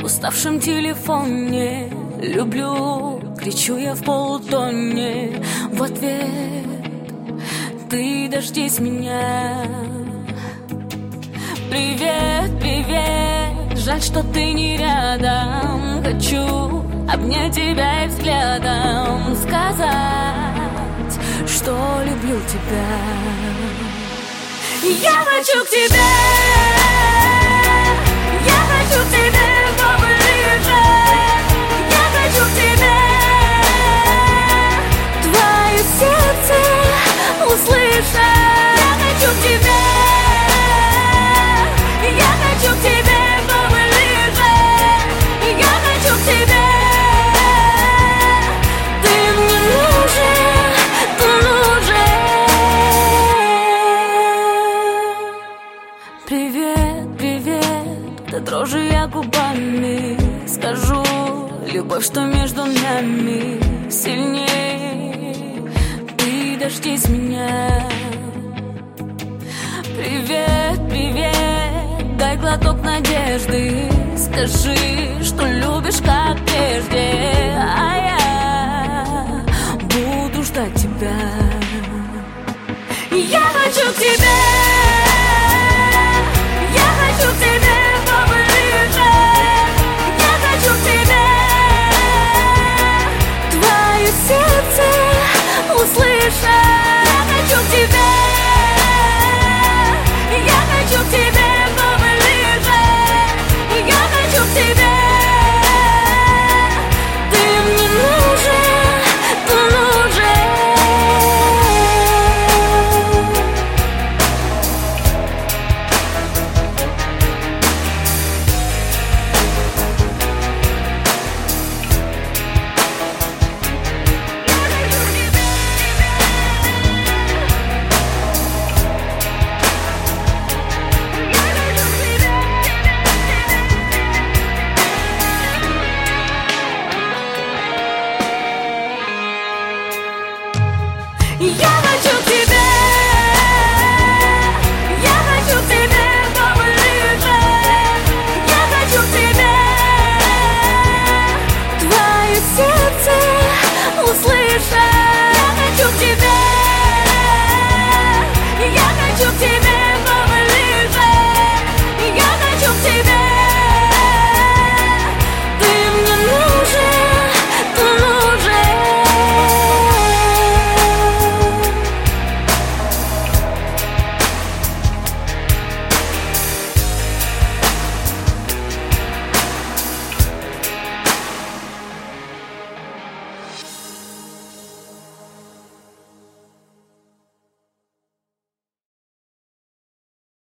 в уставшем телефоне. Люблю, кричу я в полутоне. В ответ ты дождись меня. Привет, привет, жаль, что ты не рядом. Хочу обнять тебя и взглядом сказать, что люблю тебя. Я хочу к тебе, я хочу к тебе поближе. Я хочу к тебе, твое сердце услышать. Я хочу к тебе, я хочу к тебе поближе. Я хочу к тебе. Привет, привет, да дрожу я губами. Скажу, любовь, что между нами сильнее. Ты дождись меня. Привет, привет, дай глоток надежды. Скажи, что любишь как прежде, а я буду ждать тебя. Я хочу к тебе. Я хочу к тебе поближе. Я хочу к тебе. Твое сердце услышать. Я хочу к тебе. Я хочу к тебе.